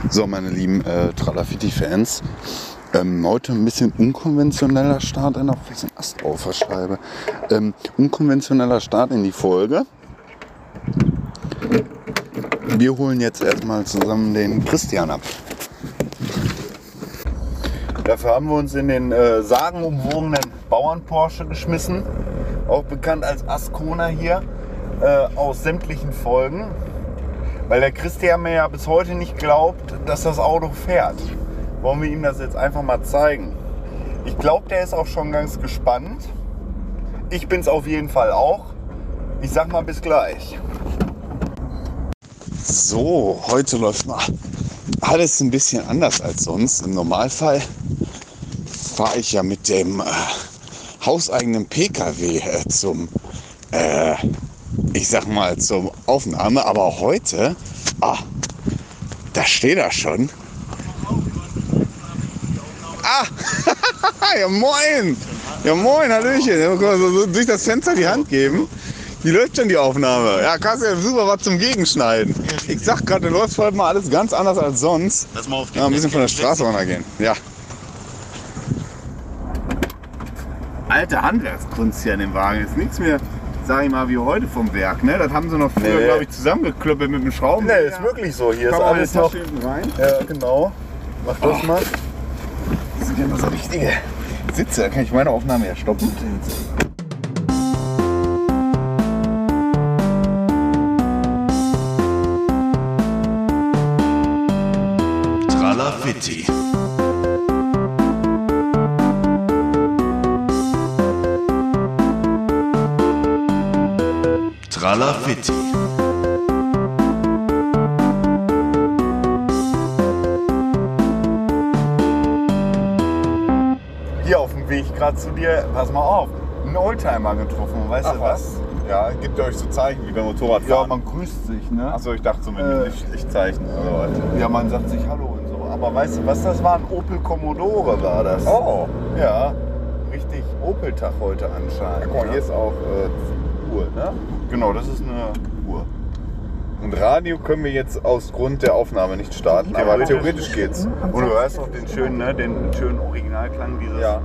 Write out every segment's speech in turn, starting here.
So, meine lieben Tralafitti-Fans, heute ein bisschen unkonventioneller Start in der Ast auf der Scheibe. Unkonventioneller Start in die Folge. Wir holen jetzt erstmal zusammen den Christian ab. Dafür haben wir uns in den sagenumwobenen Bauern-Porsche geschmissen, auch bekannt als Ascona hier, aus sämtlichen Folgen. Weil der Christian mir ja bis heute nicht glaubt, dass das Auto fährt. Wollen wir ihm das jetzt einfach mal zeigen. Ich glaube, der ist auch schon ganz gespannt. Ich bin es auf jeden Fall auch. Ich sag mal bis gleich. So, heute läuft mal alles ein bisschen anders als sonst. Im Normalfall fahre ich ja mit dem hauseigenen PKW zum zur Aufnahme, aber heute, da steht er schon. Ja moin! Ja moin, Hallöchen. So durch das Fenster die Hand geben. Wie läuft schon die Aufnahme? Ja, kannst ja super was zum Gegenschneiden. Ich sag gerade, läuft heute mal alles ganz anders als sonst. Lass mal auf die ein bisschen von der Straße runtergehen. Ja. Alte Handwerkskunst hier an dem Wagen. Ist nichts mehr, sag ich mal, wie heute vom Werk. Ne? Das haben sie noch früher, glaube ich, zusammengeklöppelt mit dem Schrauben. Ne, ist wirklich so. Hier ist alles noch. Rein. Ja, genau. Mach das mal. Das sind ja immer so richtige Sitze. Da kann ich meine Aufnahme ja stoppen. Tralafitti. Tralafitti. Hier auf dem Weg gerade zu dir, pass mal auf, einen Oldtimer getroffen, weißt du was? Ja, gibt ihr euch so Zeichen wie beim Motorradfahren? Ja, man grüßt sich, ne? Achso, ich dachte so mit einem Lichtzeichen oder was. Ja, man sagt sich Hallo und so. Aber weißt du was, das war ein Opel Commodore, war das. Oh! Ja, richtig Opel-Tag heute anscheinend. Guck mal, hier ist auch Uhr, ne? Genau, das ist eine Uhr. Und Radio können wir jetzt aus Grund der Aufnahme nicht starten, aber theoretisch geht's. Und du hörst auch den schönen, ne, den schönen Originalklang dieses... Ja.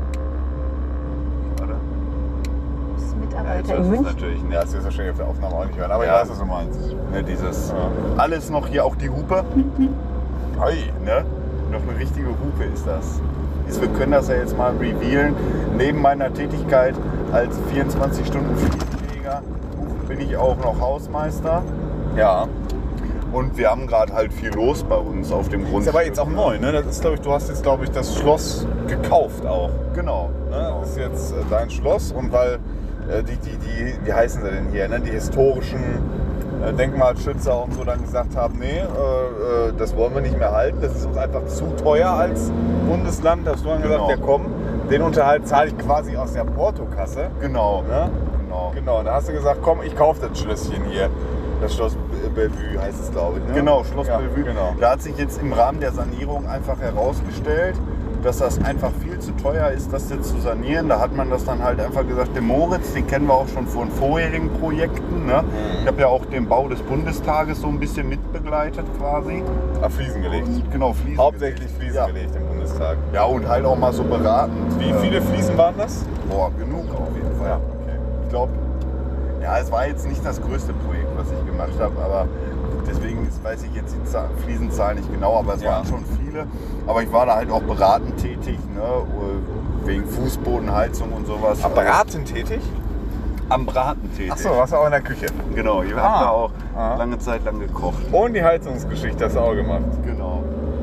Warte. Das Mitarbeiter Ja, in das ist München. natürlich Ja, das ist wahrscheinlich auf der Aufnahme auch nicht hören, aber Ja. ich weiß, was du meinst. ne, dieses... Ja. Alles noch hier, auch die Hupe. Hey, ne? Noch eine richtige Hupe ist das. Wir können das ja jetzt mal revealen. Neben meiner Tätigkeit als 24-Stunden-Fliesenleger bin ich auch noch Hausmeister. Ja. Und wir haben gerade halt viel los bei uns auf dem Grundstück. Ist aber jetzt auch neu, ne? Das ist, du hast jetzt, glaube ich, das Schloss gekauft auch. Genau. Ne? Das ist jetzt dein Schloss und weil wie heißen sie denn hier, ne? Die historischen Denkmalschützer und so dann gesagt haben, nee, das wollen wir nicht mehr halten, das ist uns einfach zu teuer als Bundesland. Da hast du dann gesagt, ja komm, den Unterhalt zahle ich quasi aus der Portokasse. Genau. Ne? Genau. Genau, da hast du gesagt, komm, ich kaufe das Schlösschen hier. Das Schloss Bellevue heißt es, glaube ich. Ne? Genau, Schloss ja, Bellevue. Genau. Da hat sich jetzt im Rahmen der Sanierung einfach herausgestellt, dass das einfach viel zu teuer ist, das jetzt zu sanieren. Da hat man das dann halt einfach gesagt, den Moritz, den kennen wir auch schon von vorherigen Projekten. Ne? Ich habe ja auch den Bau des Bundestages so ein bisschen mitbegleitet quasi. Fliesen gelegt. Und, genau, Fliesen Hauptsächlich Fliesen gelegt im Bundestag. Ja, und halt auch mal so beratend. Wie viele Fliesen waren das? Boah, genug auf jeden Fall. Ja, okay. Ich glaube, ja, es war jetzt nicht das größte Projekt, was ich gemacht habe, aber deswegen weiß ich jetzt die Fliesenzahl nicht genau, aber es waren schon viele. Aber ich war da halt auch beratend tätig, ne? Wegen Fußbodenheizung und sowas. Beratend tätig? Am Braten tätig. Achso, warst du auch in der Küche. Genau, ich habe da auch lange Zeit lang gekocht. Und die Heizungsgeschichte hast du auch gemacht. Genau.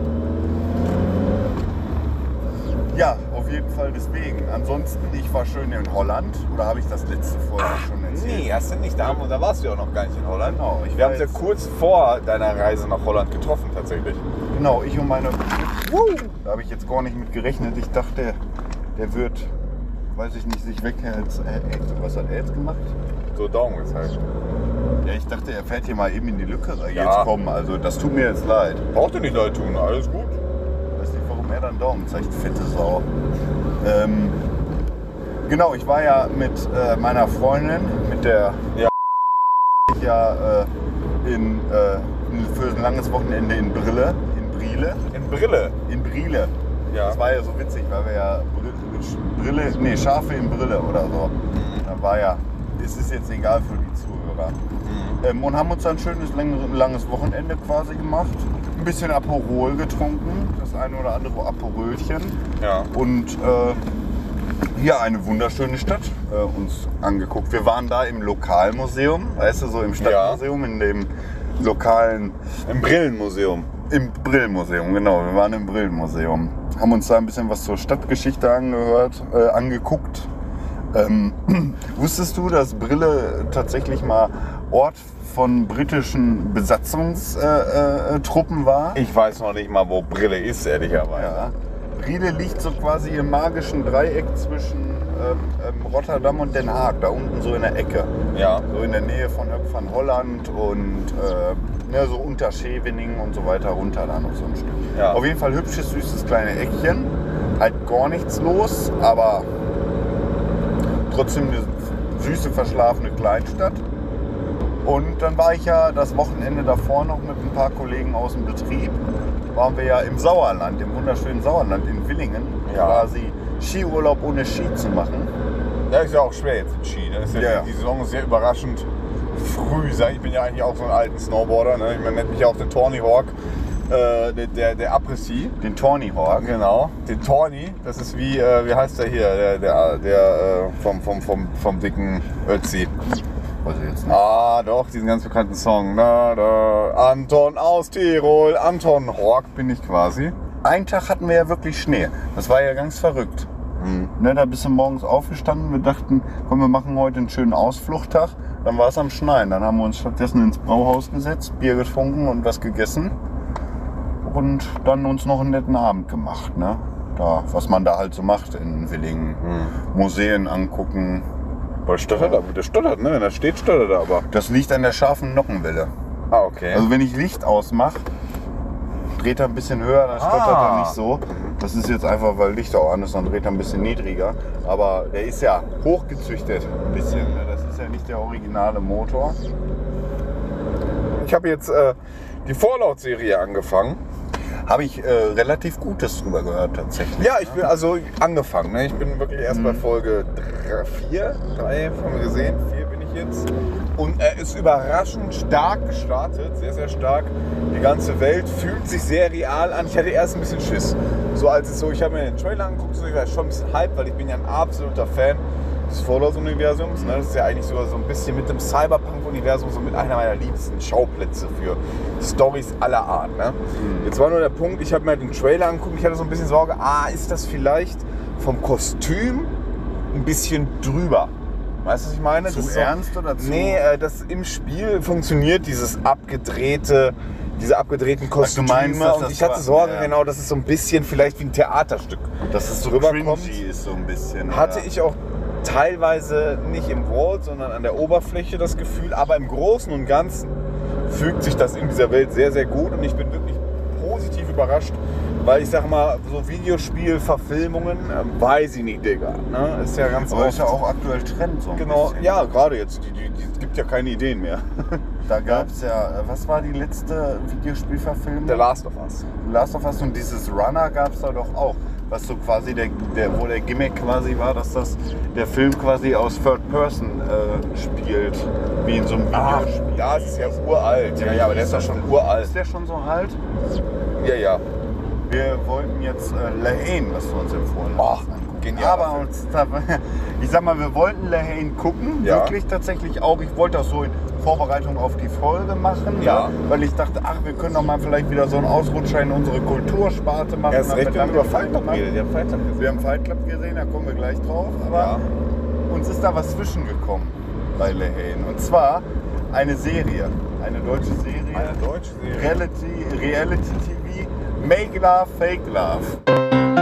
Ja, auf jeden Fall deswegen. Ansonsten, ich war schön in Holland. Oder habe ich das letzte Folge schon erzählt? Nee, hast du nicht. Da warst du ja auch noch gar nicht in Holland. Genau. Wir haben uns ja kurz vor deiner Reise nach Holland getroffen, tatsächlich. Genau, ich und meine... Da habe ich jetzt gar nicht mit gerechnet. Ich dachte, der wird, weiß ich nicht, sich weg... Was hat er jetzt gemacht? So Daumen gezeigt. Ja, ich dachte, er fährt hier mal eben in die Lücke Ja. jetzt kommen. Also das tut mir jetzt leid. Braucht ihr nicht leid tun, alles gut. Ich weiß nicht, warum er dann Daumen zeigt, fette Sau. Genau, ich war ja mit meiner Freundin, mit der für ein langes Wochenende in Brille, in Brio. Briele. In Brille. In Briele. Ja. Das war ja so witzig, weil wir ja Schafe in Brille oder so. Da war ja, es ist jetzt egal für die Zuhörer. Und haben uns dann ein schönes, langes Wochenende quasi gemacht. Ein bisschen Aperol getrunken, das eine oder andere Aperölchen. Ja. Und hier eine wunderschöne Stadt uns angeguckt. Wir waren da im Lokalmuseum, weißt du, so im Stadtmuseum, in dem lokalen... Im Brillenmuseum. Im Brillenmuseum, genau. Wir waren im Brillenmuseum. Haben uns da ein bisschen was zur Stadtgeschichte angeguckt. Wusstest du, dass Brille tatsächlich mal Ort von britischen Besatzungstruppen war? Ich weiß noch nicht mal, wo Brille ist, ehrlicherweise. Ja. Brille liegt so quasi im magischen Dreieck zwischen Rotterdam und Den Haag, da unten so in der Ecke. Ja. So in der Nähe von Van Holland und so unter Scheveningen und so weiter runter da noch so ein Stück. Ja. Auf jeden Fall hübsches, süßes kleine Eckchen. Halt gar nichts los, aber trotzdem eine süße, verschlafene Kleinstadt. Und dann war ich ja das Wochenende davor noch mit ein paar Kollegen aus dem Betrieb. Waren wir ja im Sauerland, im wunderschönen Sauerland in Willingen. Ja. Quasi Skiurlaub ohne Ski zu machen. Ja, ist ja auch schwer jetzt mit Ski. Ne? Ist ja. Die Saison ist sehr überraschend früh. Ich bin ja eigentlich auch so ein alten Snowboarder. Ne? Man nennt mich ja auch den Tawny Hawk, der Après-Ski. Den Tawny Hawk. Genau, den Tawny. Das ist wie heißt der hier? Der vom dicken Ötzi. Weiß ich jetzt nicht. Ah, doch, diesen ganz bekannten Song. Anton aus Tirol, Anton Hawk bin ich quasi. Einen Tag hatten wir ja wirklich Schnee. Das war ja ganz verrückt. Ne, da bist du morgens aufgestanden. Wir dachten, komm, wir machen heute einen schönen Ausflugttag. Dann war es am Schneien. Dann haben wir uns stattdessen ins Brauhaus gesetzt, Bier getrunken und was gegessen. Und dann uns noch einen netten Abend gemacht. Ne? Da, was man da halt so macht in Willingen. Museen angucken. Weil der stottert, ne? Wenn er steht, stottert er aber. Das liegt an der scharfen Nockenwelle. Ah, okay. Also wenn ich Licht ausmache, dreht er ein bisschen höher, dann stottert er nicht so. Das ist jetzt einfach, weil Licht auch an ist, dann dreht er ein bisschen niedriger. Aber der ist ja hochgezüchtet ein bisschen. Ne? Das ist ja nicht der originale Motor. Ich habe jetzt die Fallout-Serie angefangen. Habe ich relativ Gutes drüber gehört tatsächlich. Ja, ich bin also angefangen. Ne? Ich bin wirklich erst bei Folge 3 haben wir gesehen. 4 bin ich jetzt. Und er ist überraschend stark gestartet, sehr, sehr stark. Die ganze Welt fühlt sich sehr real an. Ich hatte erst ein bisschen Schiss. So als es so, ich habe mir den Trailer angeguckt, so, ich war schon ein bisschen hyped, weil ich bin ja ein absoluter Fan des Fallout-Universums. Ne? Das ist ja eigentlich sogar so ein bisschen mit dem Cyberpunk-Universum so mit einer meiner liebsten Schauplätze für Storys aller Art. Ne? Jetzt war nur der Punkt, ich habe mir den Trailer angeguckt, ich hatte so ein bisschen Sorge, ist das vielleicht vom Kostüm ein bisschen drüber? Weißt du, was ich meine? Zu das ist ernst oder zu... Nee, das im Spiel funktioniert diese abgedrehten Kostüme. Du meinst, dass und das ich hatte war- Sorge, ja. genau, dass es so ein bisschen vielleicht wie ein Theaterstück dass es so rüberkommt. cringy ist so ein bisschen. Hatte ja. ich auch teilweise nicht im Vault, sondern an der Oberfläche das Gefühl, aber im Großen und Ganzen fügt sich das in dieser Welt sehr, sehr gut und ich bin wirklich positiv überrascht, weil ich sag mal, so Videospielverfilmungen, weiß ich nicht, Digga. Ne? Ist ja ganz Aber ist ja oft- auch aktuell Trend so ein Genau, bisschen. ja, gerade jetzt. Es gibt ja keine Ideen mehr. Da gab es ja, was war die letzte Videospielverfilmung? The Last of Us. Last of Us und dieses Runner gab es da doch auch. Was so quasi wo der Gimmick quasi war, dass der Film quasi aus Third Person spielt. Wie in so einem Videospiel. Ja, es ist ja uralt. Ja, aber der ist doch schon uralt. Ist der schon so alt? Ja. Wir wollten jetzt Lahane, was du uns empfohlen Oh, hast, angucken. genial. Aber ich sag mal, wir wollten Lahane gucken, Ja. wirklich tatsächlich auch. Ich wollte das so in Vorbereitung auf die Folge machen, Ja. ne? Weil ich dachte, wir können doch mal vielleicht wieder so einen Ausrutscher in unsere Kultursparte machen. Erst recht, Damit wenn wir über haben Fight Club gemacht. redet. Ja, Fight Club gesehen. Wir haben Fight Club gesehen, da kommen wir gleich drauf. Aber Ja. uns ist da was zwischengekommen bei Lahane. Und zwar eine Serie, eine deutsche Serie. Eine deutsche Serie. Reality TV, Make Love, Fake Love.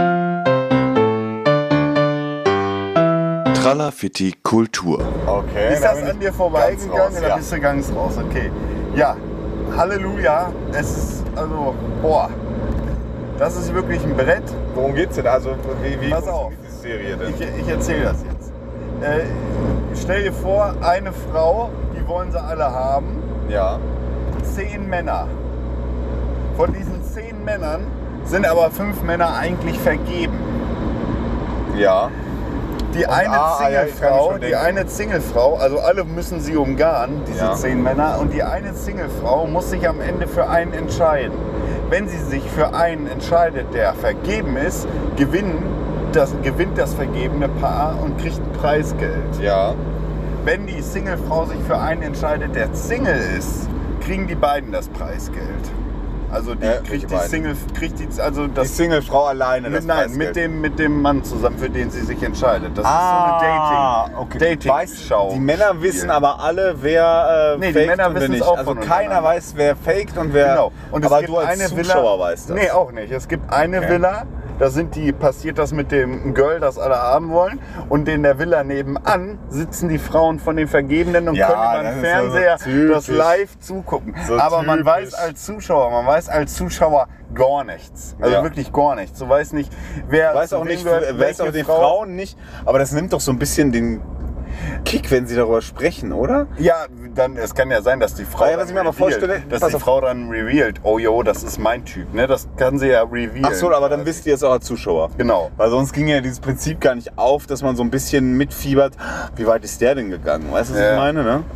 Tralafitti Kultur. Okay. Ist da das bin an ich dir ganz vorbeigegangen raus, oder ja. bist du ganz raus? Okay. Ja, Halleluja. Es ist, also, das ist wirklich ein Brett. Worum geht's denn? Also, wie Pass auf. funktioniert diese Serie denn? Ich erzähle das jetzt. Stell dir vor, eine Frau, die wollen sie alle haben. Ja. 10 Männer. Von diesen 10 Männern sind aber 5 Männer eigentlich vergeben. Ja. Die eine ja, ich kann mir schon denken. Singlefrau, also alle müssen sie umgarnen, diese Ja. 10 Männer, und die eine Singlefrau muss sich am Ende für einen entscheiden. Wenn sie sich für einen entscheidet, der vergeben ist, gewinnt das vergebene Paar und kriegt ein Preisgeld. Ja. Wenn die Singlefrau sich für einen entscheidet, der Single ist, kriegen die beiden das Preisgeld. Also die kriegt die Single, Die Singlefrau alleine das Preisgeld. mit dem Mann zusammen, für den sie sich entscheidet. Das ist so eine Dating-Show. Die Männer wissen aber alle, wer Nee, die faked Männer und wer wissen es nicht. auch Also voneinander. keiner weiß, wer faked und wer. Genau. Und es aber gibt du als eine Zuschauer Villa, weißt das. Nee, auch nicht. Es gibt eine Villa, da passiert das mit dem Girl, das alle haben wollen. Und in der Villa nebenan sitzen die Frauen von den Vergebenen und Ja, können über das den ist Fernseher so typisch. das live zugucken. So Aber man typisch. weiß als Zuschauer gar nichts. Also Ja. wirklich gar nichts. Du weißt nicht, wer Ich weiß zu auch wem nicht, gehört, wer welche auch den Frau. Frauen nicht. Aber das nimmt doch so ein bisschen den Kick, wenn sie darüber sprechen, oder? Ja, dann, es kann ja sein, dass die Frau Ja, was ich mir aber vorstelle, dass pass die auf. Frau dann revealed, oh jo, das ist mein Typ. Ne? Das kann sie ja revealen. Ach so, aber dann quasi. wisst ihr es auch als Zuschauer. Genau. Weil sonst ging ja dieses Prinzip gar nicht auf, dass man so ein bisschen mitfiebert. Wie weit ist der denn gegangen? Weißt du, was Ja. ich meine? Ne?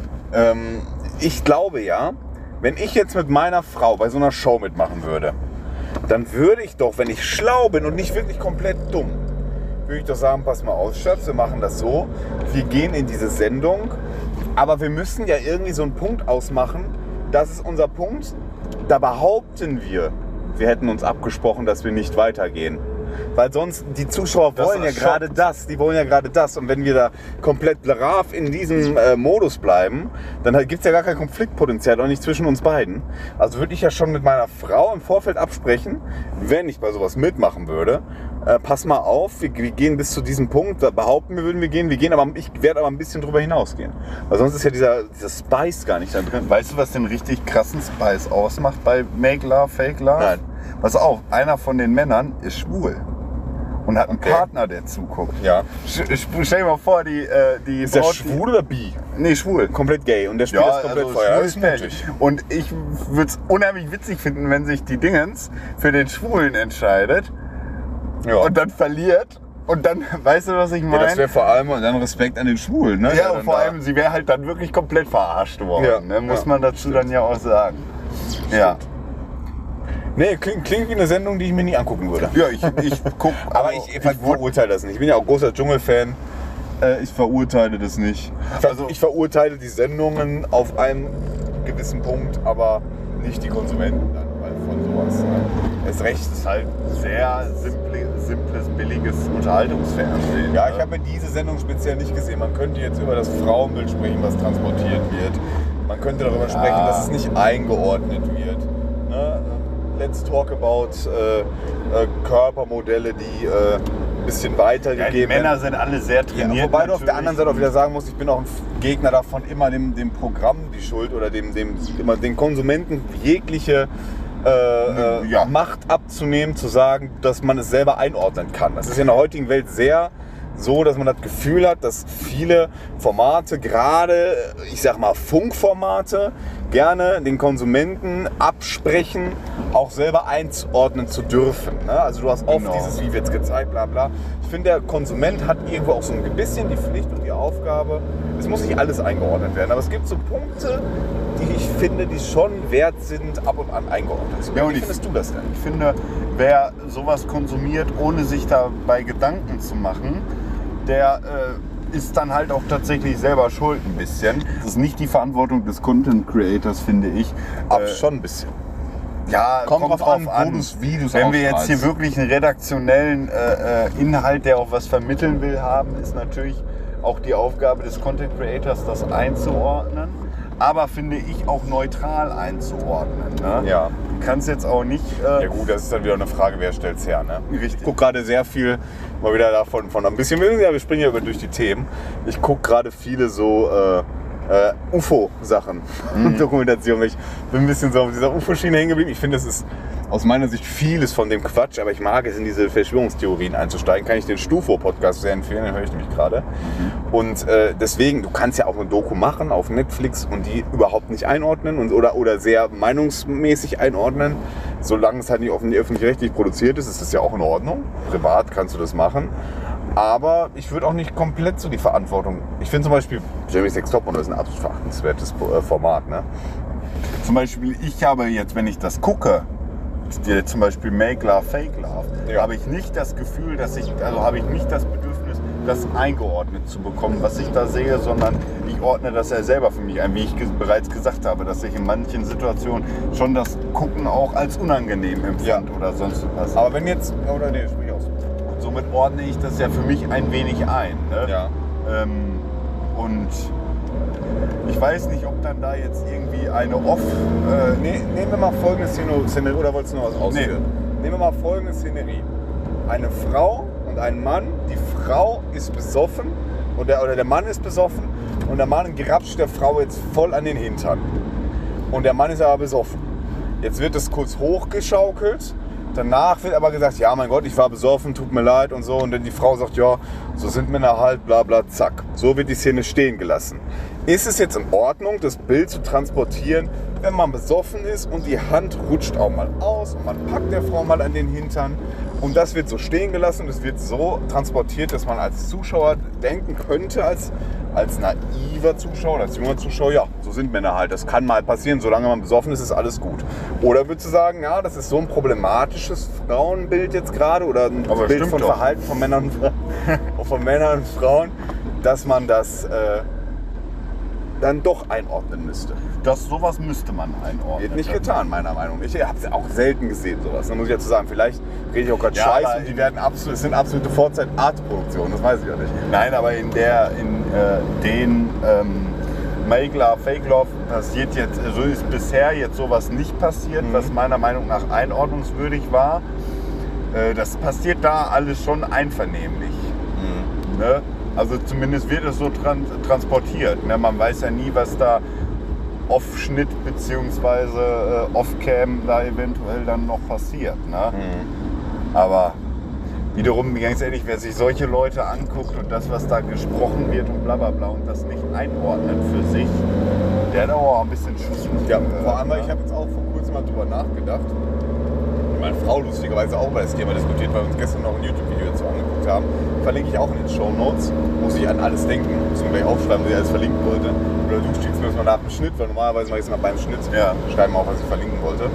Ich glaube ja, wenn ich jetzt mit meiner Frau bei so einer Show mitmachen würde, dann würde ich doch, wenn ich schlau bin und nicht wirklich komplett dumm, würde ich doch sagen, pass mal auf, Schatz, wir machen das so, wir gehen in diese Sendung, aber wir müssen ja irgendwie so einen Punkt ausmachen, das ist unser Punkt, da behaupten wir hätten uns abgesprochen, dass wir nicht weitergehen. Weil sonst, die Zuschauer Das wollen ja erschockt. gerade das, die wollen ja gerade das. Und wenn wir da komplett brav in diesem Modus bleiben, dann gibt es ja gar kein Konfliktpotenzial, auch nicht zwischen uns beiden. Also würde ich ja schon mit meiner Frau im Vorfeld absprechen, wenn ich bei sowas mitmachen würde, pass mal auf, wir gehen bis zu diesem Punkt, da behaupten wir, würden wir gehen, ich werde aber ein bisschen drüber hinausgehen. Weil sonst ist ja dieser Spice gar nicht da drin. Weißt du, was den richtig krassen Spice ausmacht bei Make Love, Fake Love? Nein. Pass auf, einer von den Männern ist schwul und hat einen Okay. Partner, der zuguckt. Ja. Stell dir mal vor, die Ist der Braut, schwul oder bi? Nee, schwul. Komplett gay und der spielt das komplett Feuer. schwul Das ist ist fertig. mutig. Und ich würde es unheimlich witzig finden, wenn sich die Dingens für den Schwulen entscheidet Ja. und dann verliert. Und dann, weißt du, was ich Ja, meine? das wäre vor allem dann Respekt an den Schwulen, ne? Ja, Der und dann vor da- allem, sie wäre halt dann wirklich komplett verarscht worden. Ja, Ne? Muss ja, man dazu dann ja auch sagen. Ja. Nee, klingt wie eine Sendung, die ich mir nie angucken würde. Ja, ich guck. Aber ich verurteile das nicht. Ich bin ja auch großer Dschungelfan. Ich verurteile das nicht. Ich verurteile die Sendungen auf einem gewissen Punkt, aber nicht die Konsumenten dann, weil von sowas ist recht. Das ist halt sehr simples, billiges Unterhaltungsfernsehen. Ja, ich habe mir diese Sendung speziell nicht gesehen. Man könnte jetzt über das Frauenbild sprechen, was transportiert wird. Man könnte darüber sprechen, dass es nicht eingeordnet wird. Ne? Let's talk about Körpermodelle, die ein bisschen Ja, die weitergegeben werden. Männer sind alle sehr trainiert. Ja, wobei du auf der natürlich. anderen Seite auch wieder sagen musst, ich bin auch ein Gegner davon, immer dem Programm die Schuld oder immer den Konsumenten jegliche Ja. Macht abzunehmen, zu sagen, dass man es selber einordnen kann. Das ist ja in der heutigen Welt sehr so, dass man das Gefühl hat, dass viele Formate, gerade, ich sag mal, Funkformate, gerne den Konsumenten absprechen, auch selber einordnen zu dürfen. Ne? Also du hast oft Genau. dieses, wie wird's gezeigt, bla bla. Ich finde, der Konsument hat irgendwo auch so ein bisschen die Pflicht und die Aufgabe, es muss nicht alles eingeordnet werden, aber es gibt so Punkte, die ich finde, die schon wert sind, ab und an eingeordnet zu werden. Ja, und Wie findest du das denn? Ich finde, wer sowas konsumiert, ohne sich dabei Gedanken zu machen, der ist dann halt auch tatsächlich selber schuld ein bisschen. Das ist nicht die Verantwortung des Content Creators, finde ich. Aber schon ein bisschen. Ja, Kommt drauf an, wo du's- wie du's Wenn wir jetzt ausstrahlst. hier wirklich einen redaktionellen Inhalt, der auch was vermitteln will, haben, ist natürlich auch die Aufgabe des Content Creators, das einzuordnen. Aber finde ich auch neutral einzuordnen. Ne? Ja. Du kannst jetzt auch nicht. Ja gut, das ist dann wieder eine Frage, wer stellt's her. Ne? Richtig. Ich gucke gerade sehr viel, mal wieder davon von ein bisschen, ja, wir springen ja über durch die Themen. Ich gucke gerade viele so UFO-Sachen, Dokumentation. Ich bin ein bisschen so auf dieser UFO-Schiene hängen geblieben. Ich finde, das ist aus meiner Sicht vieles von dem Quatsch, aber ich mag es, in diese Verschwörungstheorien einzusteigen, kann ich den Stufo-Podcast sehr empfehlen, den höre ich nämlich gerade. Und deswegen, du kannst ja auch eine Doku machen auf Netflix und die überhaupt nicht einordnen oder sehr meinungsmäßig einordnen. Solange es halt nicht öffentlich-rechtlich produziert ist das ja auch in Ordnung. Privat kannst du das machen. Aber ich würde auch nicht komplett so die Verantwortung. Ich finde zum Beispiel, Jeremy's Next Topmodel ist ein absolut verachtenswertes Format. Ne? Zum Beispiel, ich habe jetzt, wenn ich das gucke, zum Beispiel Make Love, Fake Love, habe ich nicht das Gefühl, habe ich nicht das Bedürfnis, das eingeordnet zu bekommen, was ich da sehe, sondern ich ordne das ja selber für mich ein, wie ich bereits gesagt habe, dass ich in manchen Situationen schon das Gucken auch als unangenehm empfinde oder sonst was. Aber wenn jetzt, oder nee, sprich aus. Und somit ordne ich das ja für mich ein wenig ein. Ne? Ja. Und ich weiß nicht, ob dann da jetzt irgendwie eine nehmen wir mal folgende Szenerie, oder wolltest du noch was ausführen? Nee. Nehmen wir mal folgende Szenerie. Eine Frau und ein Mann, die Frau ist besoffen oder der Mann ist besoffen und der Mann grapscht der Frau jetzt voll an den Hintern. Und der Mann ist aber besoffen. Jetzt wird es kurz hochgeschaukelt. Danach wird aber gesagt, ja mein Gott, ich war besoffen, tut mir leid und so. Und dann die Frau sagt, ja, so sind Männer halt, bla bla, zack. So wird die Szene stehen gelassen. Ist es jetzt in Ordnung, das Bild zu transportieren, wenn man besoffen ist und die Hand rutscht auch mal aus und man packt der Frau mal an den Hintern und das wird so stehen gelassen und es wird so transportiert, dass man als Zuschauer denken könnte, als naiver Zuschauer, als junger Zuschauer, ja, so sind Männer halt, das kann mal passieren, solange man besoffen ist, ist alles gut. Oder würdest du sagen, ja, das ist so ein problematisches Frauenbild jetzt gerade oder ein Bild von Verhalten von Männern und Frauen, dass man das dann doch einordnen müsste. Sowas müsste man einordnen. Wird nicht getan, meiner Meinung nach. Ich habe es auch selten gesehen, sowas. Da muss ich dazu sagen, vielleicht rede ich auch gerade Scheiße und es sind absolute Vorzeit-Art-Produktionen, das weiß ich ja nicht. Nein, aber in den Make Love, Fake Love passiert jetzt, so ist bisher jetzt sowas nicht passiert, was meiner Meinung nach einordnungswürdig war. Das passiert da alles schon einvernehmlich. Ne? Also zumindest wird es so transportiert. Ne? Man weiß ja nie, was da Off-Schnitt bzw. Off-Cam da eventuell dann noch passiert. Ne? Aber wiederum, ganz ehrlich, wer sich solche Leute anguckt und das, was da gesprochen wird und bla bla bla und das nicht einordnet für sich, der hat auch ein bisschen Schuss. Ja, vor allem, ich habe jetzt auch vor kurzem mal drüber nachgedacht. Meine Frau lustigerweise auch über das Thema diskutiert, weil wir uns gestern noch ein YouTube-Video dazu angeguckt haben. Verlinke ich auch in den Shownotes. Muss ich an alles denken. Muss ich gleich aufschreiben, was ich alles verlinken wollte. Oder du schickst mir das mal nach dem Schnitt, weil normalerweise mache ich es immer beim Schnitt. Ja. Schreiben auch, was ich verlinken wollte.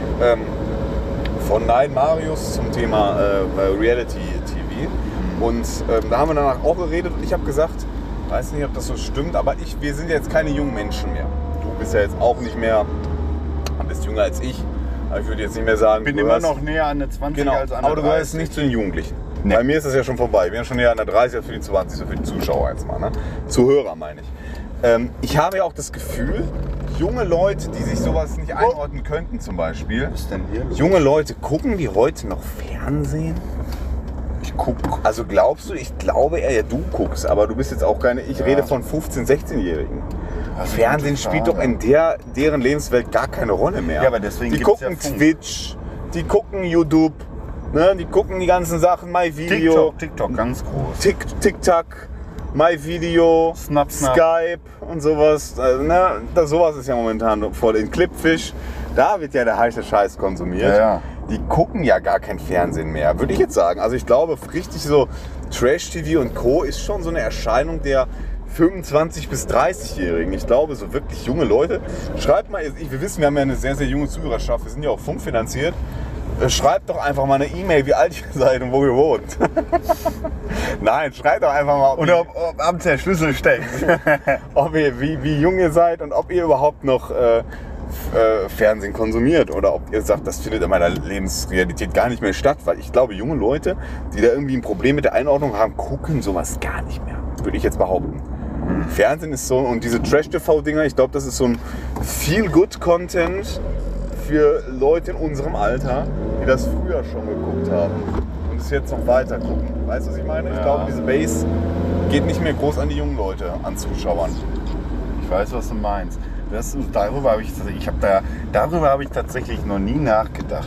Von Nein Marius zum Thema Reality TV. Und da haben wir danach auch geredet und ich habe gesagt, weiß nicht, ob das so stimmt, aber wir sind jetzt keine jungen Menschen mehr. Du bist ja jetzt auch nicht mehr, du bist jünger als ich. Ich würde jetzt nicht mehr sagen, ich bin immer noch näher an der 20 als an der 30. Aber du gehörst nicht zu den Jugendlichen. Nee. Bei mir ist das ja schon vorbei. Wir sind schon näher an der 30 als für die 20, so für die Zuschauer jetzt mal. Ne? Zuhörer meine ich. Ich habe ja auch das Gefühl, junge Leute, die sich sowas nicht einordnen könnten zum Beispiel. Was ist denn hier los? Junge Leute, gucken die heute noch Fernsehen? Ich gucke. Also glaubst du, ich glaube eher, ja, du guckst, aber du bist jetzt auch keine, ich rede von 15-, 16-Jährigen. Fernsehen spielt doch in deren Lebenswelt gar keine Rolle mehr. Ja, aber deswegen die gucken Twitch, die gucken YouTube, ne? Die gucken die ganzen Sachen, MyVideo. TikTok, ganz groß. TikTok, MyVideo, Snap. Skype und sowas. Ne? Sowas ist ja momentan voll in Clipfish. Da wird ja der heiße Scheiß konsumiert. Ja. Die gucken ja gar kein Fernsehen mehr, würde ich jetzt sagen. Also ich glaube, richtig so Trash-TV und Co. ist schon so eine Erscheinung der 25- bis 30-Jährigen. Ich glaube, so wirklich junge Leute. Schreibt mal, wir wissen, wir haben ja eine sehr, sehr junge Zuhörerschaft. Wir sind ja auch funkfinanziert. Schreibt doch einfach mal eine E-Mail, wie alt ihr seid und wo ihr wohnt. Nein, schreibt doch einfach mal. Oder ob abends der Schlüssel steckt. wie jung ihr seid und ob ihr überhaupt noch Fernsehen konsumiert oder ob ihr sagt, das findet in meiner Lebensrealität gar nicht mehr statt. Weil ich glaube, junge Leute, die da irgendwie ein Problem mit der Einordnung haben, gucken sowas gar nicht mehr. Würde ich jetzt behaupten. Fernsehen ist so, und diese Trash-TV-Dinger, ich glaube, das ist so ein Feel-Good-Content für Leute in unserem Alter, die das früher schon geguckt haben und es jetzt noch weiter gucken. Weißt du, was ich meine? Ja. Ich glaube, diese Base geht nicht mehr groß an die jungen Leute, an Zuschauern. Ich weiß, was du meinst. Darüber habe ich tatsächlich noch nie nachgedacht.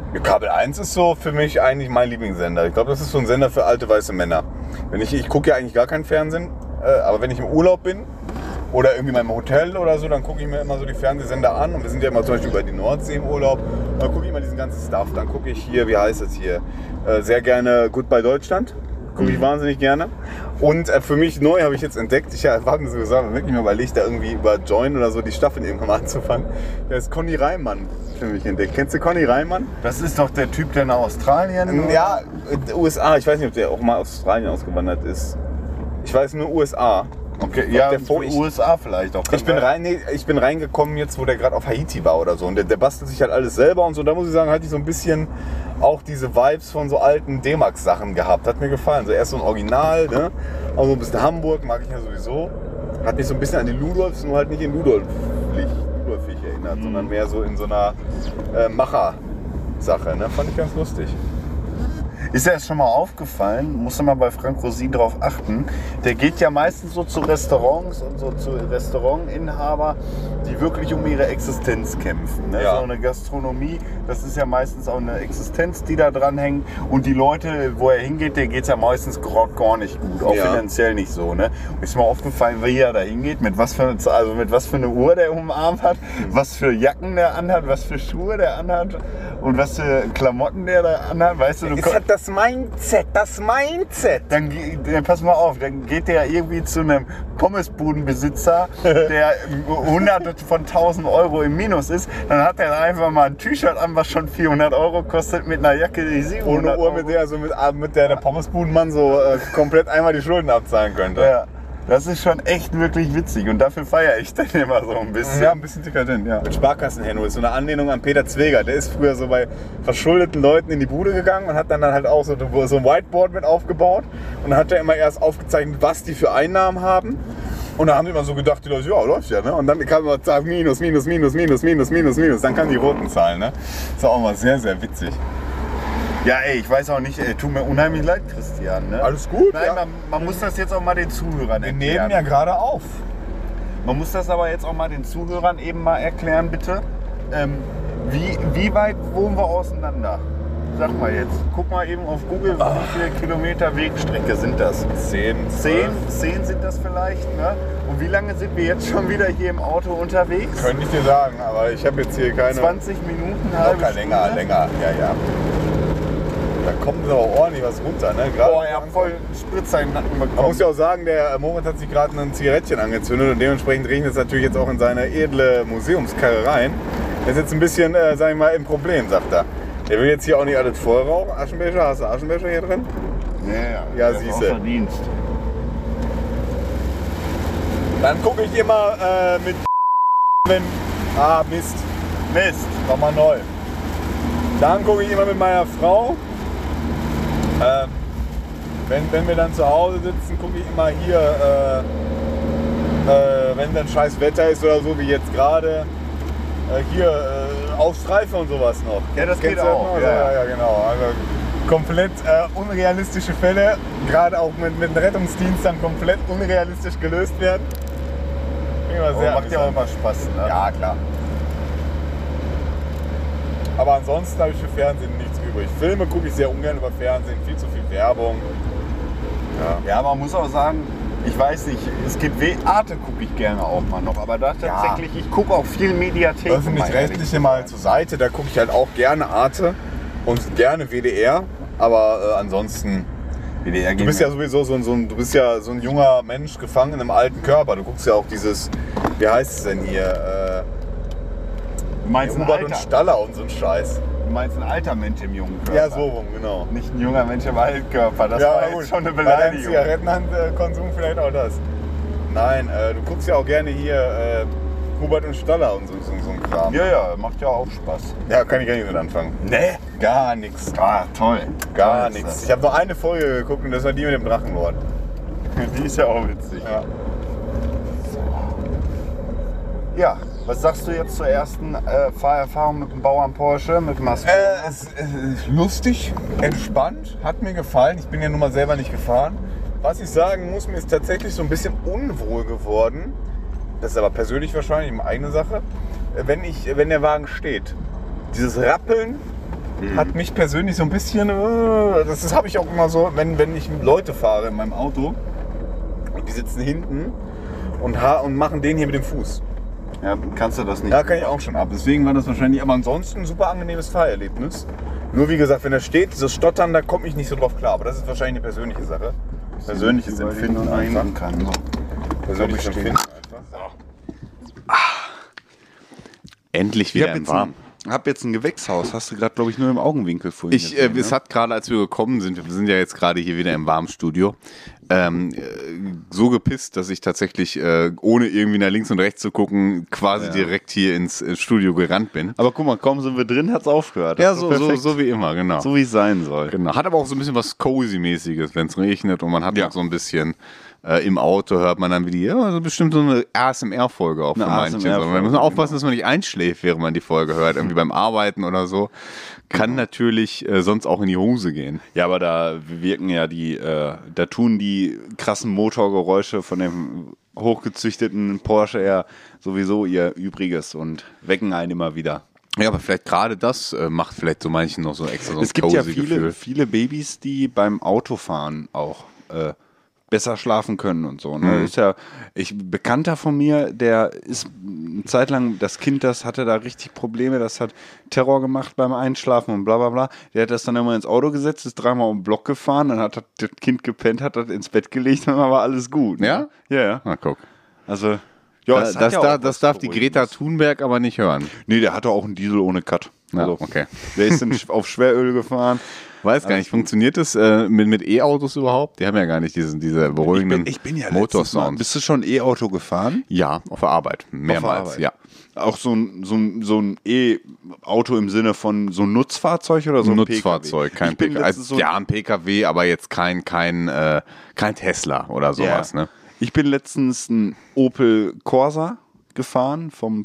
Kabel 1 ist so für mich eigentlich mein Lieblingssender. Ich glaube, das ist so ein Sender für alte weiße Männer. Ich gucke ja eigentlich gar keinen Fernsehen, aber wenn ich im Urlaub bin oder irgendwie in meinem Hotel oder so, dann gucke ich mir immer so die Fernsehsender an. Und wir sind ja immer zum Beispiel über die Nordsee im Urlaub. Dann gucke ich immer diesen ganzen Stuff. Dann gucke ich hier, wie heißt es hier, sehr gerne Goodbye Deutschland. Gucke ich wahnsinnig gerne. Und für mich neu habe ich jetzt entdeckt, ich habe mir so gesagt, wirklich mal überlegt, da irgendwie über Join oder so die Staffeln irgendwann mal anzufangen. Der ist Conny Reimann für mich entdeckt. Kennst du Conny Reimann? Das ist doch der Typ, der nach Australien... Ja, USA. Ich weiß nicht, ob der auch mal aus Australien ausgewandert ist. Ich weiß nur USA. Okay, ja, der USA vielleicht auch. Ich bin reingekommen jetzt, wo der gerade auf Haiti war oder so. Und der bastelt sich halt alles selber und so. Da muss ich sagen, hatte ich so ein bisschen auch diese Vibes von so alten D-Max-Sachen gehabt. Hat mir gefallen. So erst so ein Original, ne? Auch so ein bisschen Hamburg, mag ich ja sowieso. Hat mich so ein bisschen an die Ludolfs, nur halt nicht in Ludolfig erinnert, sondern mehr so in so einer Macher-Sache. Ne? Fand ich ganz lustig. Ist dir das schon mal aufgefallen? Musst du mal bei Frank Rosin drauf achten. Der geht ja meistens so zu Restaurants und so zu Restaurantinhaber, die wirklich um ihre Existenz kämpfen. Ne? Ja. So eine Gastronomie, das ist ja meistens auch eine Existenz, die da dran hängt. Und die Leute, wo er hingeht, der geht es ja meistens gar nicht gut. Auch finanziell nicht so. Ne? Und ist mir aufgefallen, wie er da hingeht, mit was für eine Uhr der um den Arm hat, was für Jacken der anhat, was für Schuhe der anhat und was für Klamotten der da anhat. Weißt du, Es hat das Mindset. Dann pass mal auf, dann geht der irgendwie zu einem Pommesbudenbesitzer, der hunderte von 1000 Euro im Minus ist. Dann hat er einfach mal ein T-Shirt an, was schon 400 Euro kostet, mit einer Jacke, die 700 Ohne Uhr, mit der Pommesbudenmann so komplett einmal die Schulden abzahlen könnte. Ja. Das ist schon echt wirklich witzig und dafür feiere ich den immer so ein bisschen. Ja, ein bisschen dekadent, ja. Mit Sparkassenhenno ist so eine Anlehnung an Peter Zweger. Der ist früher so bei verschuldeten Leuten in die Bude gegangen und hat dann halt auch so ein Whiteboard mit aufgebaut. Und dann hat er immer erst aufgezeichnet, was die für Einnahmen haben. Und da haben die immer so gedacht, die Leute, ja, läuft ja, ne? Und dann kam immer Zahl Minus. Dann kamen die roten Zahlen, ne? Das war auch mal sehr, sehr witzig. Ja, ey, ich weiß auch nicht, tut mir unheimlich leid, Christian. Ne? Alles gut. Nein, ja. man muss das jetzt auch mal den Zuhörern Wir erklären. nehmen ja gerade auf. Man muss das aber jetzt auch mal den Zuhörern eben mal erklären, bitte. Wie weit wohnen wir auseinander? Sag mal jetzt. Guck mal eben auf Google, wie viele Kilometer Wegstrecke sind das? 10 sind das vielleicht, ne? Und wie lange sind wir jetzt schon wieder hier im Auto unterwegs? Könnte ich dir sagen, aber ich habe jetzt hier keine... 20 Minuten, halbe Locker, Stunde? länger, ja. Da kommt aber ordentlich was runter, ne? Gerade Boah, ich hab voll einen Spritzer in den Nacken bekommen. man muss ja auch sagen, der Moritz hat sich gerade ein Zigarettchen angezündet und dementsprechend regnet es natürlich jetzt auch in seine edle Museumskarre rein. Der ist jetzt ein bisschen, sag ich mal, im Problem, sagt er. Der will jetzt hier auch nicht alles voll rauchen. Aschenbecher, hast du Aschenbecher hier drin? Ja, siehst du. Dienst. Dann gucke ich immer mit Mist, nochmal neu. Dann gucke ich immer mit meiner Frau. Wenn wir dann zu Hause sitzen, gucke ich immer hier, wenn dann scheiß Wetter ist oder so wie jetzt gerade, hier auf Streife und sowas noch. Ja, das Kennst geht du auch. noch? Ja, genau. Also komplett unrealistische Fälle, gerade auch mit dem Rettungsdienst dann komplett unrealistisch gelöst werden. Macht ja auch immer Spaß, ne? Ja, klar. Aber ansonsten habe ich für Fernsehen nichts übrig. Filme gucke ich sehr ungern über Fernsehen, viel zu viel Werbung. Ja, man muss auch sagen, ich weiß nicht, es gibt Arte gucke ich gerne auch mal noch, aber da tatsächlich, ich gucke auch viel Mediathek. Öffentlich-rechtliche mal zur Seite, da gucke ich halt auch gerne Arte und gerne WDR, aber ansonsten... WDR du bist ja sowieso so ein junger Mensch gefangen in einem alten Körper. Du guckst ja auch dieses, wie heißt es denn hier? Du meinst ein Hubert und Alter. Staller und so ein Scheiß. Du meinst ein alter Mensch im jungen Körper. Ja, so rum, genau. Nicht ein junger Mensch im alten Körper. Das Ja, war gut. jetzt schon eine Bei deinem Beleidigung. Zigarettenkonsum vielleicht auch das. Nein, du guckst ja auch gerne hier Hubert und Staller und so ein Kram. Ja, macht ja auch Spaß. Ja, kann ich gar nicht mit anfangen. Ne? Gar nichts. Ah, toll. Gar Toll ist nichts. das. Ich habe nur eine Folge geguckt und das war die mit dem Drachenlord. Die ist ja auch witzig. Ja. Ja, was sagst du jetzt zur ersten Fahrerfahrung mit dem Bauern Porsche, mit dem Masken? Es ist lustig, entspannt, hat mir gefallen. Ich bin ja nun mal selber nicht gefahren. Was ich sagen muss, mir ist tatsächlich so ein bisschen unwohl geworden. Das ist aber persönlich wahrscheinlich eine eigene Sache. Wenn der Wagen steht. Dieses Rappeln hat mich persönlich so ein bisschen, das habe ich auch immer so, wenn ich Leute fahre in meinem Auto und die sitzen hinten und machen den hier mit dem Fuß. Ja, kannst du das nicht? Ja, kann ich auch schon ab. Deswegen war das wahrscheinlich, aber ansonsten ein super angenehmes Fahrerlebnis. Nur wie gesagt, wenn er steht, dieses Stottern, da komme ich nicht so drauf klar. Aber das ist wahrscheinlich eine persönliche Sache. Persönliches Empfinden einfach. Kann. So. Persönliches Empfinden einfach. Endlich wieder im Warm. Ich habe jetzt ein Gewächshaus. Hast du gerade, glaube ich, nur im Augenwinkel vorhin gesehen, Es hat gerade, als wir gekommen sind, wir sind ja jetzt gerade hier wieder im warmen Studio, so gepisst, dass ich tatsächlich, ohne irgendwie nach links und rechts zu gucken, quasi direkt hier ins Studio gerannt bin. Aber guck mal, kaum sind wir drin, hat es aufgehört. Ja, so wie immer, genau. So wie es sein soll. Genau. Hat aber auch so ein bisschen was Cozy-mäßiges, wenn es regnet und man hat auch so ein bisschen im Auto hört man dann wieder, also bestimmt so eine ASMR-Folge auch für manche. Man muss aufpassen, dass man nicht einschläft, während man die Folge hört, irgendwie beim Arbeiten oder so. Kann natürlich sonst auch in die Hose gehen. Ja, aber da wirken ja da tun die krassen Motorgeräusche von dem hochgezüchteten Porsche ja sowieso ihr Übriges und wecken einen immer wieder. Ja, aber vielleicht gerade das macht vielleicht so manchen noch so extra so ein Es gibt ja Cozy-Gefühl. viele Babys, die beim Autofahren auch besser schlafen können und so. Ne? Ist ja, Bekannter von mir, der ist eine Zeit lang, das Kind, das hatte da richtig Probleme, das hat Terror gemacht beim Einschlafen und bla bla bla. Der hat das dann immer ins Auto gesetzt, ist dreimal um den Block gefahren, dann hat das Kind gepennt, hat das ins Bett gelegt und dann war alles gut. Ne? Ja? Ja. Na, guck. Also, ja, Das darf die Greta Thunberg aber nicht hören. Nee, der hatte auch einen Diesel ohne Cut. Also, okay. Der ist auf Schweröl gefahren. Weiß gar nicht, funktioniert das mit E-Autos überhaupt? Die haben ja gar nicht diese beruhigenden Ich bin ja Motorsounds. Bist du schon E-Auto gefahren? Ja, auf der Arbeit. Mehrmals, ja. Auch so ein E-Auto im Sinne von so ein Nutzfahrzeug oder so ein Nutzfahrzeug, kein PKW. Also, ja, ein PKW, aber jetzt kein Tesla oder sowas. Ja. Ne? Ich bin letztens ein Opel Corsa gefahren vom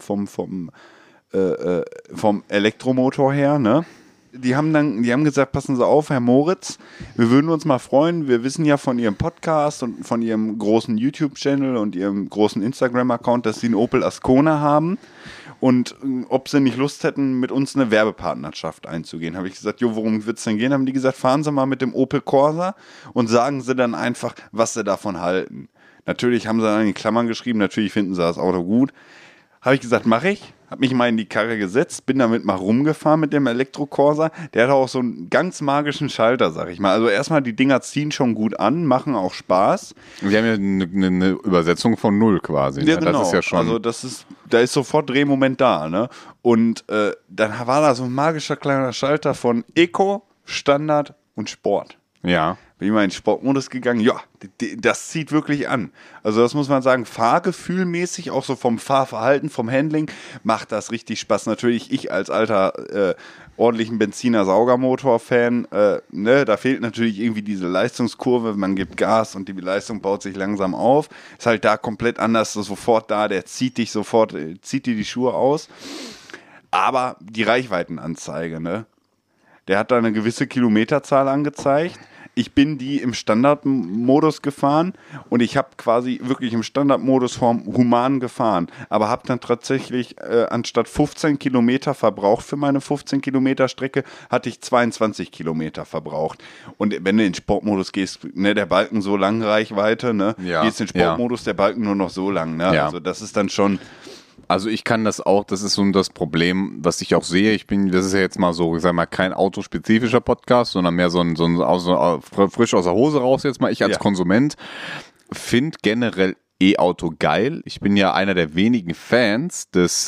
Elektromotor her, ne? Die haben gesagt, passen Sie auf, Herr Moritz, wir würden uns mal freuen, wir wissen ja von Ihrem Podcast und von Ihrem großen YouTube-Channel und Ihrem großen Instagram-Account, dass Sie einen Opel Ascona haben und ob Sie nicht Lust hätten, mit uns eine Werbepartnerschaft einzugehen. Habe ich gesagt, jo, worum wird es denn gehen? Haben die gesagt, fahren Sie mal mit dem Opel Corsa und sagen Sie dann einfach, was Sie davon halten. Natürlich haben Sie dann in die Klammern geschrieben, natürlich finden Sie das Auto gut. Habe ich gesagt, mache ich. Habe mich mal in die Karre gesetzt, bin damit mal rumgefahren mit dem Elektro-Corsa. Der hat auch so einen ganz magischen Schalter, sag ich mal. Also erstmal, die Dinger ziehen schon gut an, machen auch Spaß. Sie haben ja eine Übersetzung von 0 quasi. Ja, genau. Das ist ja schon. Also da ist sofort Drehmoment da. Ne? Und dann war da so ein magischer kleiner Schalter von Eco, Standard und Sport. Ja. Bin ich mal in den Sportmodus gegangen, ja, das zieht wirklich an. Also das muss man sagen, fahrgefühlmäßig, auch so vom Fahrverhalten, vom Handling, macht das richtig Spaß. Natürlich, ich als alter ordentlichen Benziner-Saugermotor-Fan, da fehlt natürlich irgendwie diese Leistungskurve, man gibt Gas und die Leistung baut sich langsam auf. Ist halt da komplett anders, so sofort da, der zieht dich sofort, zieht dir die Schuhe aus. Aber die Reichweitenanzeige, ne? Der hat da eine gewisse Kilometerzahl angezeigt. Ich bin die im Standardmodus gefahren und ich habe quasi wirklich im Standardmodus human gefahren, aber habe dann tatsächlich anstatt 15 Kilometer verbraucht für meine 15 Kilometer Strecke, hatte ich 22 Kilometer verbraucht. Und wenn du in den Sportmodus gehst, ne, der Balken so lang Reichweite, ne, gehst in den Sportmodus, der Balken nur noch so lang. Ne? Ja. Also das ist dann schon... Also ich kann das auch, das ist so das Problem, was ich auch sehe. Das ist ja jetzt mal so, ich sag mal, kein autospezifischer Podcast, sondern mehr so ein frisch aus der Hose raus jetzt mal. Ich als Konsument finde generell E-Auto geil. Ich bin ja einer der wenigen Fans des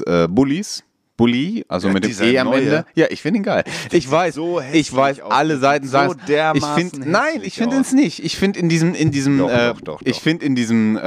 Bulli, also mit dem E am Ende. Ja, ich finde ihn geil. Ich weiß, alle Seiten sagen, ich finde es nicht. Ich finde in diesem Doch. Ich finde in diesem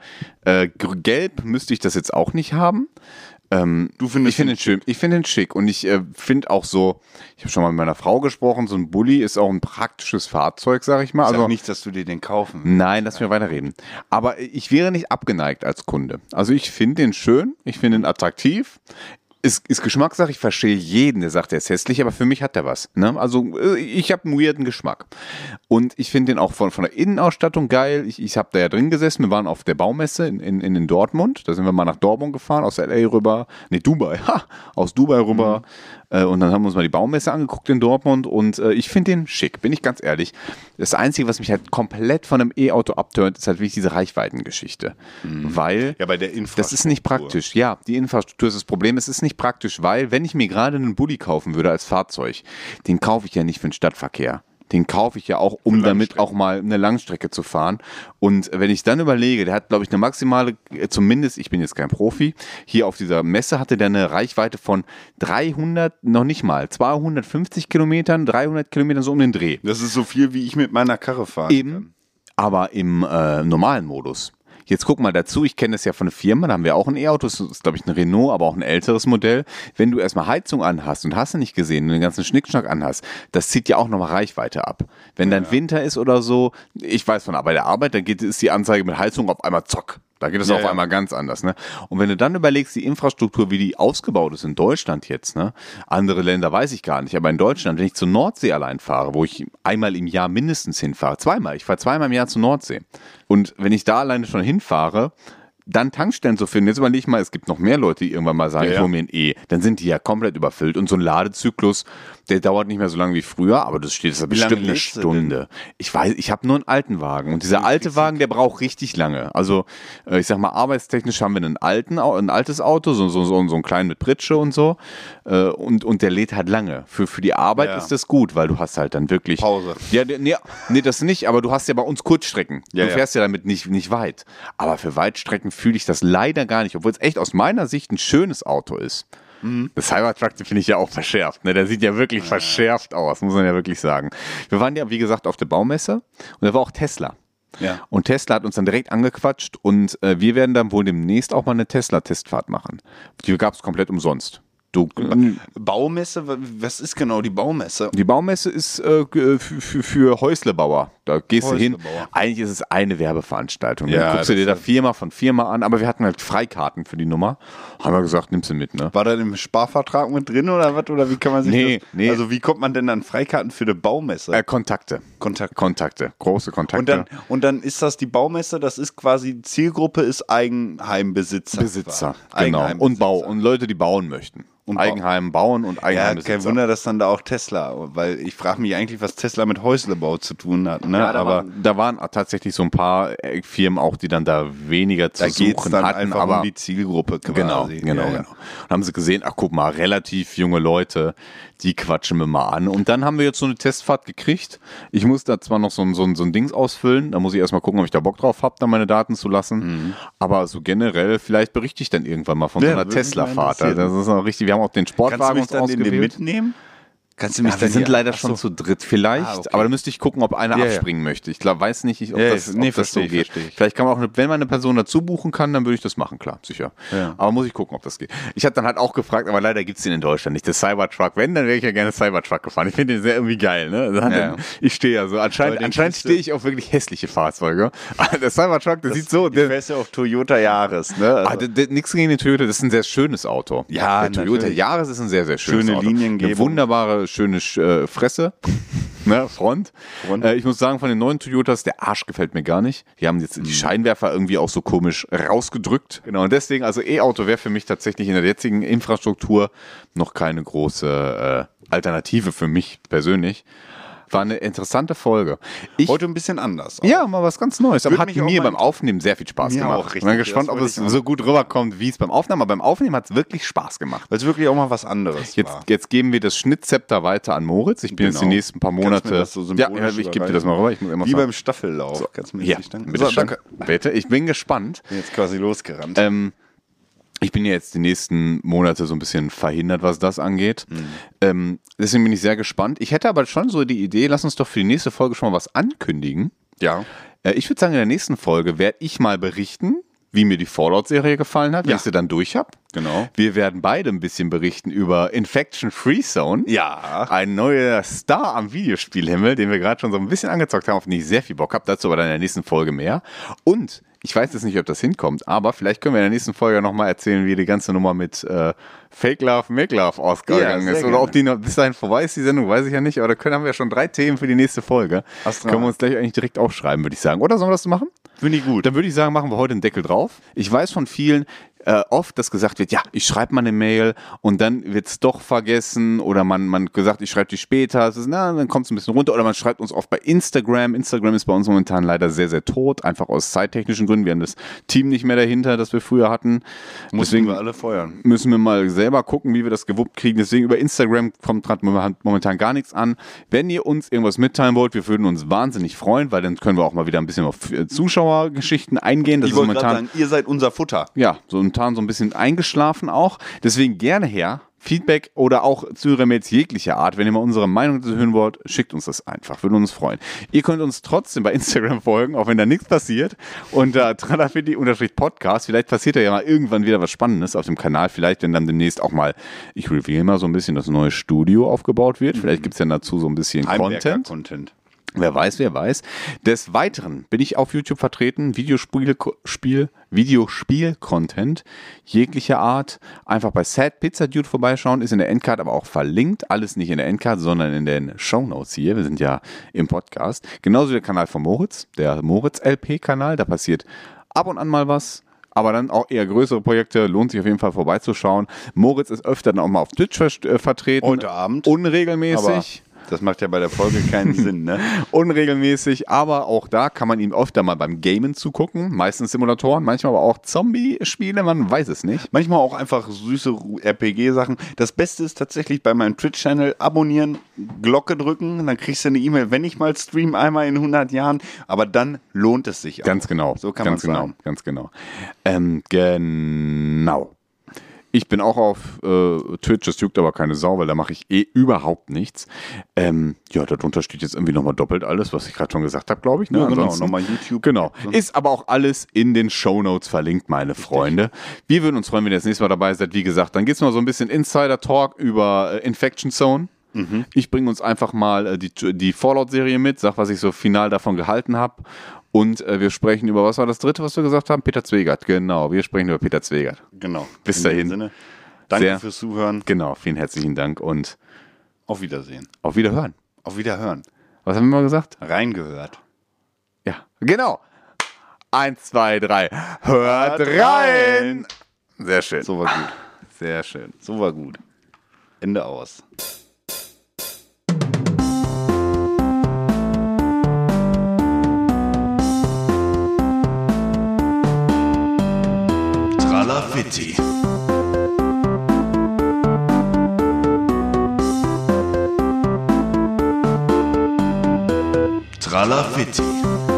Gelb müsste ich das jetzt auch nicht haben. Ich finde ihn schön, ich finde ihn schick und ich finde auch so, ich habe schon mal mit meiner Frau gesprochen, so ein Bulli ist auch ein praktisches Fahrzeug, sag ich mal. Also nicht, dass du dir den kaufen willst. Nein, lass mich weiterreden. Aber ich wäre nicht abgeneigt als Kunde. Also ich finde den schön, ich finde ihn attraktiv. Ist Geschmackssache, ich verstehe jeden, der sagt, er ist hässlich, aber für mich hat der was. Ne? Also ich habe einen weirden Geschmack. Und ich finde den auch von der Innenausstattung geil. Ich habe da ja drin gesessen, wir waren auf der Baumesse in Dortmund. Da sind wir mal nach Dortmund gefahren, aus L.A. rüber, Dubai, aus Dubai rüber. Und dann haben wir uns mal die Baumesse angeguckt in Dortmund und ich finde den schick, bin ich ganz ehrlich. Das Einzige, was mich halt komplett von einem E-Auto abturnt, ist halt wirklich diese Reichweitengeschichte. Weil Ja, bei der Infrastruktur. das ist nicht praktisch. Ja, die Infrastruktur ist das Problem. Es ist nicht praktisch, weil wenn ich mir gerade einen Bulli kaufen würde als Fahrzeug, den kaufe ich ja nicht für den Stadtverkehr. Den kaufe ich ja auch, um damit auch mal eine Langstrecke zu fahren. Und wenn ich dann überlege, der hat, glaube ich, eine maximale, zumindest, ich bin jetzt kein Profi, hier auf dieser Messe hatte der eine Reichweite von 300, noch nicht mal, 250 Kilometern, 300 Kilometern, so um den Dreh. Das ist so viel, wie ich mit meiner Karre fahre. Eben, aber im normalen Modus. Jetzt guck mal dazu, ich kenne das ja von der Firma, da haben wir auch ein E-Auto, das ist, glaube ich, ein Renault, aber auch ein älteres Modell. Wenn du erstmal Heizung anhast und hast du nicht gesehen, den ganzen Schnickschnack anhast, das zieht ja auch nochmal Reichweite ab. Wenn dann Winter ist oder so, ich weiß von bei der Arbeit, dann ist die Anzeige mit Heizung auf einmal zock. Da geht es auf einmal ganz anders. Ne? Und wenn du dann überlegst, die Infrastruktur, wie die ausgebaut ist in Deutschland jetzt, ne? Andere Länder weiß ich gar nicht, aber in Deutschland, wenn ich zur Nordsee allein fahre, wo ich einmal im Jahr mindestens hinfahre, ich fahre zweimal im Jahr zur Nordsee. Und wenn ich da alleine schon hinfahre, dann Tankstellen zu finden. Jetzt überlege ich mal, es gibt noch mehr Leute, die irgendwann mal sagen, ich hole mir ein E. Dann sind die ja komplett überfüllt. Und so ein Ladezyklus, der dauert nicht mehr so lange wie früher, aber das steht jetzt bestimmt eine Stunde. Ich weiß, ich habe nur einen alten Wagen. Und dieser alte Wagen, der braucht richtig lange. Also, ich sag mal, arbeitstechnisch haben wir ein altes Auto, so einen kleinen mit Pritsche und so. Und der lädt halt lange. Für die Arbeit ist das gut, weil du hast halt dann wirklich Pause. Ja, nee, das nicht, aber du hast ja bei uns Kurzstrecken. Du fährst ja damit nicht weit. Aber für Weitstrecken fühle ich das leider gar nicht, obwohl es echt aus meiner Sicht ein schönes Auto ist. Das Cybertruck, den finde ich ja auch verschärft. Ne? Der sieht ja wirklich verschärft aus, muss man ja wirklich sagen. Wir waren ja, wie gesagt, auf der Baumesse und da war auch Tesla. Ja. Und Tesla hat uns dann direkt angequatscht und wir werden dann wohl demnächst auch mal eine Tesla-Testfahrt machen. Die gab es komplett umsonst. Baumesse? Was ist genau die Baumesse? Die Baumesse ist für Häuslebauer. Da gehst du hin. Eigentlich ist es eine Werbeveranstaltung. Ja, dann guckst du dir da Firma von Firma an, aber wir hatten halt Freikarten für die Nummer. Haben wir gesagt, nimmst du mit, ne? War da im Sparvertrag mit drin oder was? Oder wie kann man sich das? Nee. Also wie kommt man denn an Freikarten für eine Baumesse? Kontakte. Große Kontakte. Und dann ist das die Baumesse, das ist quasi, Zielgruppe ist Eigenheimbesitzer. Genau. Und Leute, die bauen möchten. Und Eigenheim bauen und Eigenheimbesitzer. Ja, kein Wunder, dass dann da auch Tesla, weil ich frage mich eigentlich, was Tesla mit Häuslebau zu tun hat. Ne? Ja, da waren tatsächlich so ein paar Firmen auch, die dann da weniger zu suchen dann hatten. Einfach aber um die Zielgruppe quasi. Genau. Und haben sie gesehen, ach guck mal, relativ junge Leute, die quatschen wir mal an. Und dann haben wir jetzt so eine Testfahrt gekriegt. Ich muss da zwar noch so ein Dings ausfüllen, da muss ich erstmal gucken, ob ich da Bock drauf habe, da meine Daten zu lassen. Aber so generell, vielleicht berichte ich dann irgendwann mal von so einer Tesla-Fahrt. Das ist noch richtig, wir haben auch den Sportwagen uns ausgewählt. Kannst du mich dann mitnehmen? Kannst du mich wir sind leider schon zu dritt vielleicht, aber da müsste ich gucken, ob einer abspringen möchte. Ich weiß nicht, ob das so geht. Vielleicht kann man auch, wenn man eine Person dazu buchen kann, dann würde ich das machen, klar, sicher. Ja. Aber muss ich gucken, ob das geht. Ich habe dann halt auch gefragt, aber leider gibt es den in Deutschland nicht. Der Cybertruck, wenn, dann wäre ich ja gerne Cybertruck gefahren. Ich finde den sehr irgendwie geil, ne? Ich stehe ja so, anscheinend stehe ich auf wirklich hässliche Fahrzeuge. Der Cybertruck, der sieht so... Du fährst ja auf Toyota Yaris, ne? Also. Nichts gegen den Toyota, das ist ein sehr schönes Auto. Ja, der Toyota Yaris ist ein sehr, sehr schönes Auto. Schöne Liniengebung. Eine wunderbare, schöne Fresse, ne, Front. Ich muss sagen, von den neuen Toyotas, der Arsch gefällt mir gar nicht. Die haben jetzt die Scheinwerfer irgendwie auch so komisch rausgedrückt. Genau, und deswegen, also E-Auto wäre für mich tatsächlich in der jetzigen Infrastruktur noch keine große Alternative für mich persönlich. War eine interessante Folge. Heute ein bisschen anders. Auch. Ja, mal was ganz Neues. Aber hat mir beim Aufnehmen sehr viel Spaß gemacht. Ich bin gespannt, ob es so gut rüberkommt, wie es beim Aufnehmen. Aber beim Aufnehmen hat es wirklich Spaß gemacht. Weil es wirklich auch mal was anderes war. Jetzt geben wir das Schnittzepter weiter an Moritz. Ich bin jetzt die nächsten paar Monate... ich gebe dir das mal rüber. Ich muss immer wie beim Staffellauf. So. Kannst du mir nicht danken? Bitte, danke. Bitte, ich bin gespannt. Ich bin jetzt quasi losgerannt. Ich bin ja jetzt die nächsten Monate so ein bisschen verhindert, was das angeht. Deswegen bin ich sehr gespannt. Ich hätte aber schon so die Idee, lass uns doch für die nächste Folge schon mal was ankündigen. Ja. Ich würde sagen, in der nächsten Folge werde ich mal berichten, wie mir die Fallout-Serie gefallen hat, wenn ich sie dann durch habe. Genau. Wir werden beide ein bisschen berichten über Infection Free Zone. Ja. Ein neuer Star am Videospielhimmel, den wir gerade schon so ein bisschen angezockt haben, auf den ich sehr viel Bock habe. Dazu aber dann in der nächsten Folge mehr. Und Ich weiß jetzt nicht, ob das hinkommt, aber vielleicht können wir in der nächsten Folge nochmal erzählen, wie die ganze Nummer mit Fake Love, Make Love ausgegangen ist. Oder ob die noch bis dahin vorbei ist, die Sendung, weiß ich ja nicht. Aber da haben wir schon 3 Themen für die nächste Folge. Können wir uns gleich eigentlich direkt aufschreiben, würde ich sagen. Oder sollen wir das machen? Finde ich gut. Dann würde ich sagen, machen wir heute einen Deckel drauf. Ich weiß von vielen oft, dass gesagt wird, ja, ich schreibe mal eine Mail und dann wird es doch vergessen oder man gesagt, ich schreibe die später. Es ist, dann kommt es ein bisschen runter. Oder man schreibt uns oft bei Instagram. Instagram ist bei uns momentan leider sehr, sehr tot. Einfach aus zeittechnischen Gründen. Wir haben das Team nicht mehr dahinter, das wir früher hatten. Deswegen wir alle feuern. Müssen wir mal selber gucken, wie wir das gewuppt kriegen. Deswegen über Instagram kommt gerade momentan gar nichts an. Wenn ihr uns irgendwas mitteilen wollt, wir würden uns wahnsinnig freuen, weil dann können wir auch mal wieder ein bisschen auf Zuschauergeschichten eingehen. Das Ich wollte gerade sagen, ihr seid unser Futter. Ja, so ein bisschen eingeschlafen auch. Deswegen gerne her. Feedback oder auch Zuhörermails jeglicher Art. Wenn ihr mal unsere Meinung dazu hören wollt, schickt uns das einfach. Würde uns freuen. Ihr könnt uns trotzdem bei Instagram folgen, auch wenn da nichts passiert. Unter tralafiti_podcast. Vielleicht passiert da ja mal irgendwann wieder was Spannendes auf dem Kanal. Vielleicht, wenn dann demnächst auch mal, ich reveal mal so ein bisschen, das neue Studio aufgebaut wird. Vielleicht gibt es ja dazu so ein bisschen Content. Wer weiß. Des Weiteren bin ich auf YouTube vertreten. Videospiel-Content jeglicher Art. Einfach bei Sad Pizza Dude vorbeischauen. Ist in der Endcard aber auch verlinkt. Alles nicht in der Endcard, sondern in den Shownotes hier. Wir sind ja im Podcast. Genauso der Kanal von Moritz. Der Moritz-LP-Kanal. Da passiert ab und an mal was. Aber dann auch eher größere Projekte. Lohnt sich auf jeden Fall vorbeizuschauen. Moritz ist öfter dann auch mal auf Twitch vertreten. Heute Abend. Unregelmäßig. Das macht ja bei der Folge keinen Sinn, ne? Unregelmäßig, aber auch da kann man ihm öfter mal beim Gamen zugucken. Meistens Simulatoren, manchmal aber auch Zombie-Spiele, man weiß es nicht. Manchmal auch einfach süße RPG-Sachen. Das Beste ist tatsächlich bei meinem Twitch-Channel abonnieren, Glocke drücken, dann kriegst du eine E-Mail, wenn ich mal stream, einmal in 100 Jahren, aber dann lohnt es sich auch. Ganz genau. So kann man sagen. Ganz genau. Genau. Ich bin auch auf Twitch, das juckt aber keine Sau, weil da mache ich überhaupt nichts. Darunter steht jetzt irgendwie nochmal doppelt alles, was ich gerade schon gesagt habe, glaube ich. Ne? Ja, genau, nochmal YouTube. Genau. Ist aber auch alles in den Shownotes verlinkt, meine Freunde. Wir würden uns freuen, wenn ihr das nächste Mal dabei seid. Wie gesagt, dann geht es mal so ein bisschen Insider-Talk über Infection Zone. Ich bringe uns einfach mal die Fallout-Serie mit, sag, was ich so final davon gehalten habe. Und wir sprechen über, was war das dritte, was wir gesagt haben? Peter Zwegert, genau. Wir sprechen über Peter Zwegert. Genau. Bis dahin. Sinne. Danke fürs Zuhören. Genau, vielen herzlichen Dank und auf Wiedersehen. Auf Wiederhören. Auf Wiederhören. Was haben wir mal gesagt? Reingehört. Ja, genau. 1, 2, 3. Hört rein! Sehr schön. So war gut. Sehr schön. So war gut. Ende aus. Tralafitti. Tralafitti.